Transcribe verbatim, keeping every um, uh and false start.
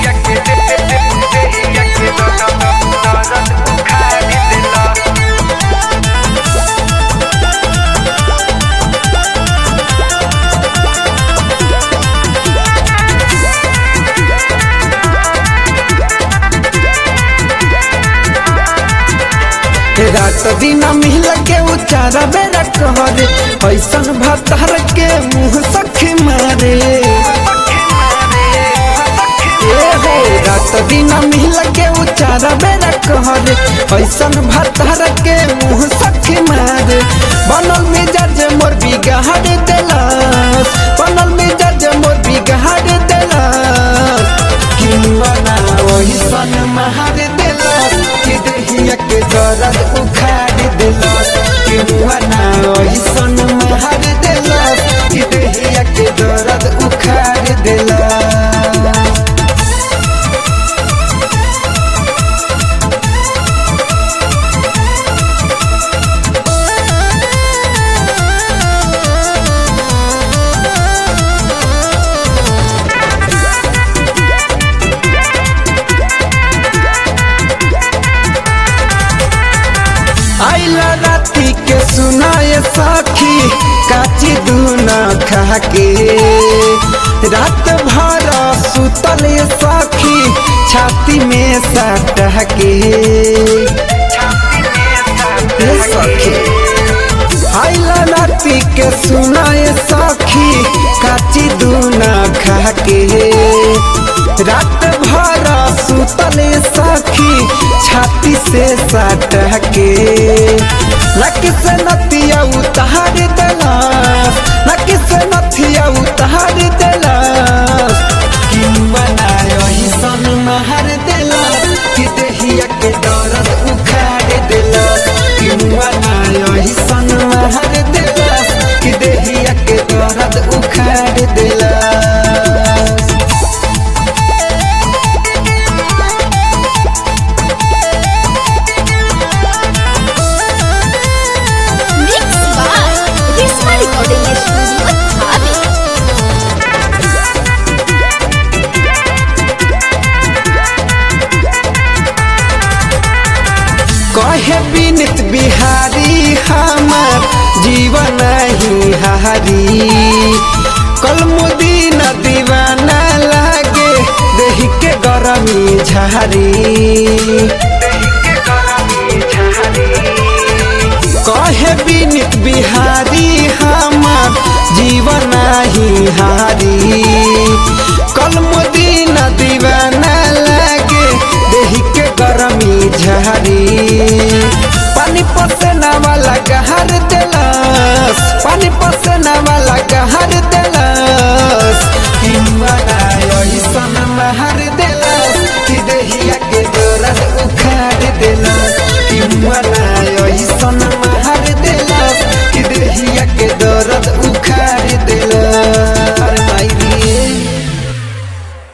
रात दिन मिल के उचारा बेरा कहरे ऐसन भतार के मुँह सखी मारे। ए हो रात दिन मिल के उचारा बेरा कहरे ऐसन भतार के मुँह सखी मारे। बनल मिजाज मोर बिगाड़ देलस, बनल मिजाज मोर बिगाड़ देलस। किंवना ऐसन मार देलस कि देहिया के दर्द उखाड़ देलस। किंवना ऐसन मार देलस कि देहिया के दर्द उखाड़ देलस। आइला राती के सुनाए सखी काची दूना खा के। रात भर सुतल सखी छाती में सटा के। सखी आइला राती के सुनाए सखी काची दूना खा के। रात भर सुतल सखी छाती से सटा के। लकी से नथिया उतार देलस, लकी से नथिया उतार देलस। किंवना ऐसन मार देलस कि देहिया के दर्द उखाड़ देलस। किंवना ऐसन मार देलस कि देहिया के दर्द उखाड़ देलस। कहे विनीत बिहारी हमार जीवन ही हारी। कलमुदीन दीवाना लागे देह के गरमी झारी। कहे विनीत बिहारी हमार जीवन ही हारी। कलमुदीन दीवाना लागे देह के गरमी झारी। पानी पसेना वाला गहर देलस, पानी पसेना वाला गहर